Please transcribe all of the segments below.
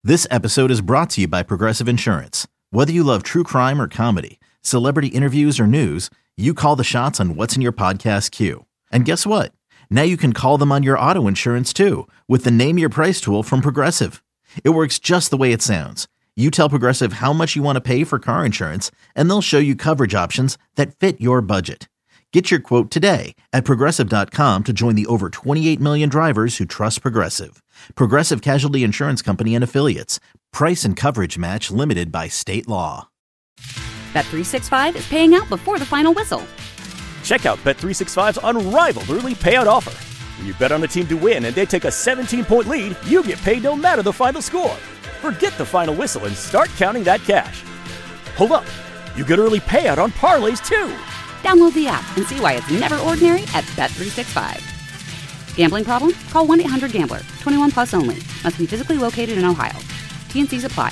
This episode is brought to you by Progressive Insurance. Whether you love true crime or comedy, celebrity interviews or news, you call the shots on what's in your podcast queue. And guess what? Now you can call them on your auto insurance too with the Name Your Price tool from Progressive. It works just the way it sounds. You tell Progressive how much you want to pay for car insurance, and they'll show you coverage options that fit your budget. Get your quote today at Progressive.com to join the over 28 million drivers who trust Progressive. Progressive Casualty Insurance Company and Affiliates. Price and coverage match limited by state law. Bet365 is paying out before the final whistle. Check out Bet365's unrivaled early payout offer. When you bet on a team to win and they take a 17-point lead, you get paid no matter the final score. Forget the final whistle and start counting that cash. Hold up. You get early payout on parlays too. Download the app and see why it's never ordinary at Bet365. Gambling problem? Call 1-800-GAMBLER. 21 plus only. Must be physically located in Ohio. T&Cs apply.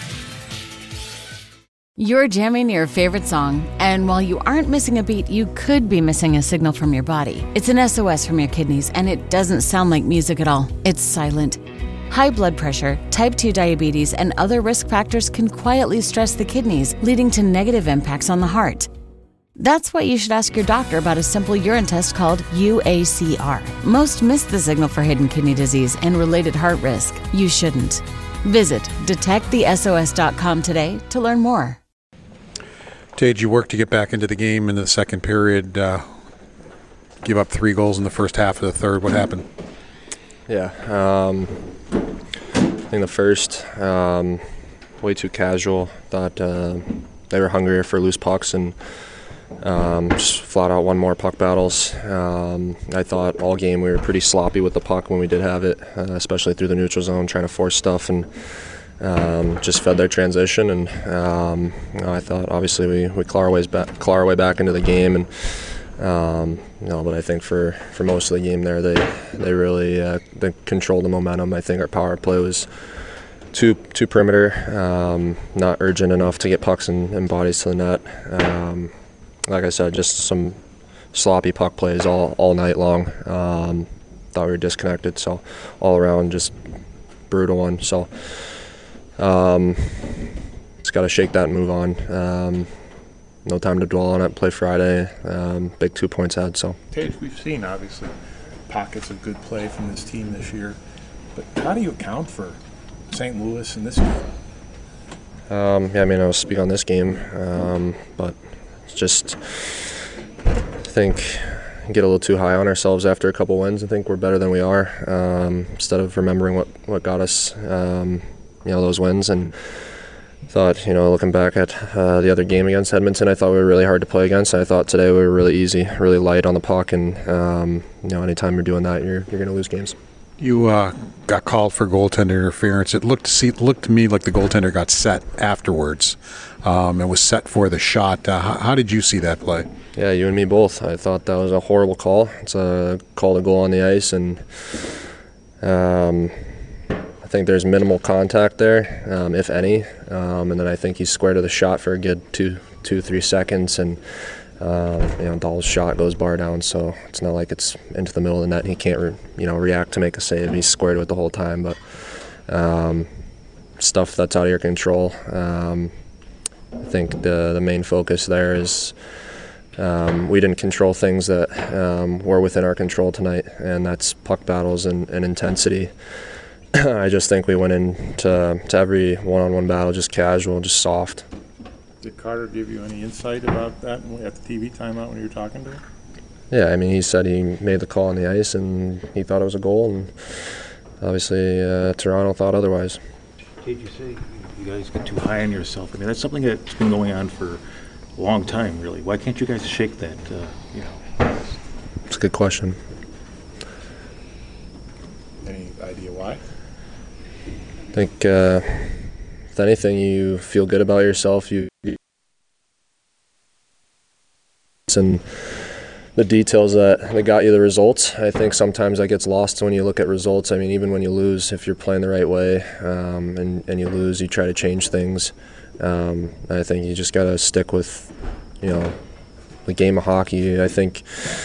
You're jamming your favorite song, and while you aren't missing a beat, you could be missing a signal from your body. It's an SOS from your kidneys, and it doesn't sound like music at all. It's silent. High blood pressure, type 2 diabetes, and other risk factors can quietly stress the kidneys, leading to negative impacts on the heart. That's why you should ask your doctor about a simple urine test called UACR. Most miss the signal for hidden kidney disease and related heart risk. You shouldn't. Visit detectthesos.com today to learn more. Tage, you worked to get back into the game in the second period. Give up 3 goals in the first half of the third. What happened? Yeah, I think the first, way too casual. Thought they were hungrier for loose pucks and just flat out won more puck battles. I thought all game we were pretty sloppy with the puck when we did have it, especially through the neutral zone, trying to force stuff and just fed their transition. And I thought obviously we claw our way back into the game. And but I think for most of the game there, they really they controlled the momentum. I think our power play was too perimeter, not urgent enough to get pucks and bodies to the net. Like I said, just some sloppy puck plays all night long. Thought we were disconnected, so all around just brutal one. So just got to shake that and move on. No time to dwell on it. Play Friday. Big 2 points ahead. So Tage, we've seen obviously pockets of good play from this team this year, but how do you account for St. Louis in this game? I mean, I'll speak on this game, but it's just I think get a little too high on ourselves after a couple wins. I think we're better than we are. Instead of remembering what got us, those wins. And thought, looking back at the other game against Edmonton, I thought we were really hard to play against. I thought today we were really easy, really light on the puck, and anytime you're doing that, you're going to lose games. You got called for goaltender interference. It looked to me like the goaltender got set afterwards. It was set for the shot. How did you see that play? Yeah, you and me both. I thought that was a horrible call. It's a call to goal on the ice, and I think there's minimal contact there, if any. And then I think he's square to the shot for a good 2-3 seconds, and Dahl's shot goes bar down, so it's not like it's into the middle of the net and he can't react to make a save. He's square to it the whole time, but stuff that's out of your control. I think the main focus there is we didn't control things that were within our control tonight, and that's puck battles and intensity. I just think we went into every one-on-one battle just casual, just soft. Did Carter give you any insight about that at the TV timeout when you were talking to him? Yeah, I mean, he said he made the call on the ice and he thought it was a goal, and obviously Toronto thought otherwise. Did you say you guys get too high on yourself? I mean, that's something that's been going on for a long time, really. Why can't you guys shake that, It's a good question. Any idea why? I think, if anything, you feel good about yourself. And the details that got you the results. I think sometimes that gets lost when you look at results. I mean, even when you lose, if you're playing the right way and you lose, you try to change things. I think you just got to stick with, the game of hockey. I think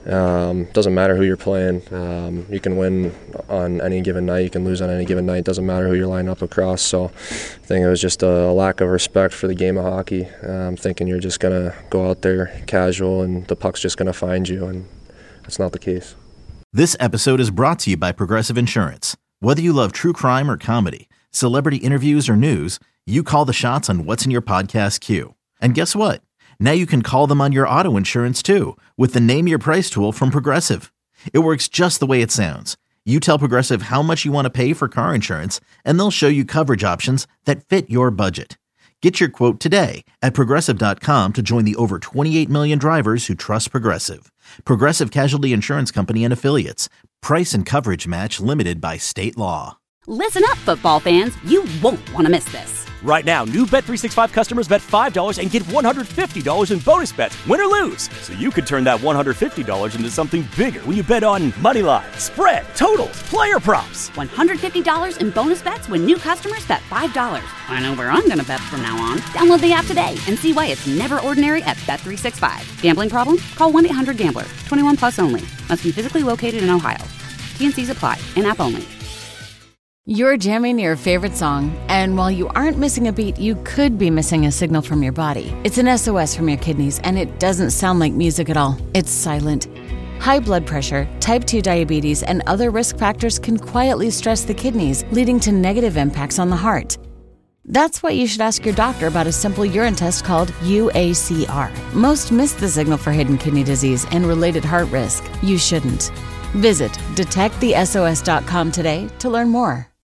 Doesn't matter who you're playing. You can win on any given night. You can lose on any given night. Doesn't matter who you're lining up across. So I think it was just a lack of respect for the game of hockey. Thinking you're just going to go out there casual and the puck's just going to find you, and that's not the case. This episode is brought to you by Progressive Insurance. Whether you love true crime or comedy, celebrity interviews or news, you call the shots on what's in your podcast queue. And guess what? Now you can call them on your auto insurance too with the Name Your Price tool from Progressive. It works just the way it sounds. You tell Progressive how much you want to pay for car insurance, and they'll show you coverage options that fit your budget. Get your quote today at Progressive.com to join the over 28 million drivers who trust Progressive. Progressive Casualty Insurance Company and Affiliates. Price and coverage match limited by state law. Listen up, football fans. You won't want to miss this. Right now, new Bet365 customers bet $5 and get $150 in bonus bets, win or lose. So you could turn that $150 into something bigger when you bet on money line, spread, totals, player props. $150 in bonus bets when new customers bet $5. I know where I'm going to bet from now on. Download the app today and see why it's never ordinary at Bet365. Gambling problem? Call 1-800-GAMBLER. 21 plus only. Must be physically located in Ohio. T&Cs apply. In-app only. You're jamming your favorite song, and while you aren't missing a beat, you could be missing a signal from your body. It's an SOS from your kidneys, and it doesn't sound like music at all. It's silent. High blood pressure, type 2 diabetes, and other risk factors can quietly stress the kidneys, leading to negative impacts on the heart. That's why you should ask your doctor about a simple urine test called UACR. Most miss the signal for hidden kidney disease and related heart risk. You shouldn't. Visit detectthesos.com today to learn more.